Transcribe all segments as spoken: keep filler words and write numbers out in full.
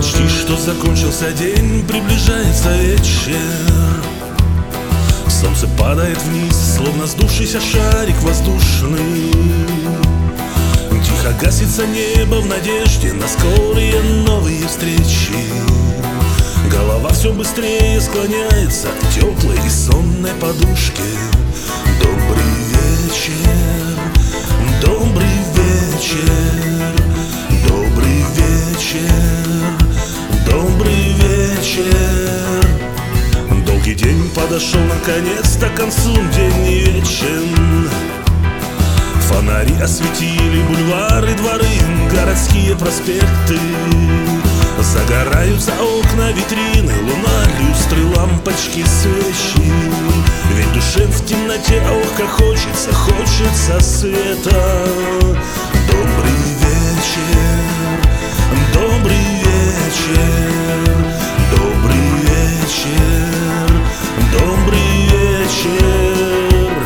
Почти что закончился день, приближается вечер. Солнце падает вниз, словно сдувшийся шарик воздушный. Тихо гасится небо в надежде на скорые новые встречи. Голова все быстрее склоняется к теплой и сонной подушке. Добрый вечер, добрый вечер, добрый вечер, добрый вечер. Долгий день подошел наконец-то к концу, день не вечен. Фонари осветили бульвары, дворы, городские проспекты. Загораются окна, витрины, луна, люстры, лампочки, свечи. Ведь душе в темноте, ох, как хочется, хочется света. Добрый вечер, добрый вечер, добрый вечер, добрый вечер.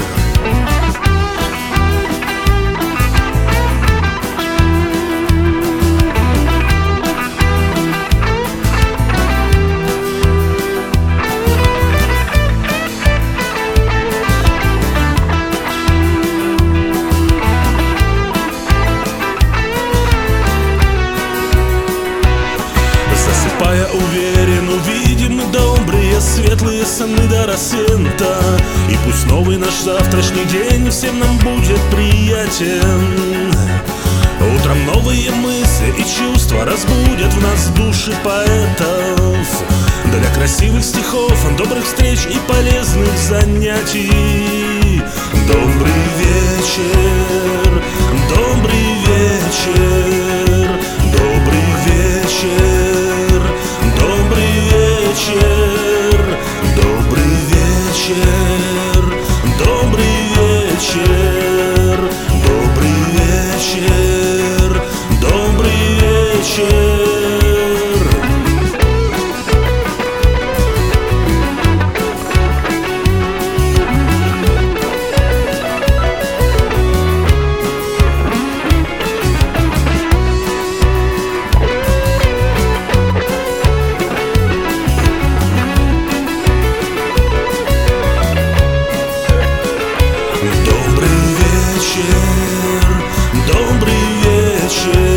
Засыпая уверен, увидим мы добрые, светлые сны до рассвета. И пусть новый наш завтрашний день всем нам будет приятен. Утром новые мысли и чувства разбудят в нас души поэтов. Для красивых стихов, добрых встреч и полезных занятий. Добрый вечер, добрый вечер, добрый вечер, добрый вечер, добрый вечер, добрый вечер, добрый вечер, добрый вечер. Добрый вечер, добрый вечер.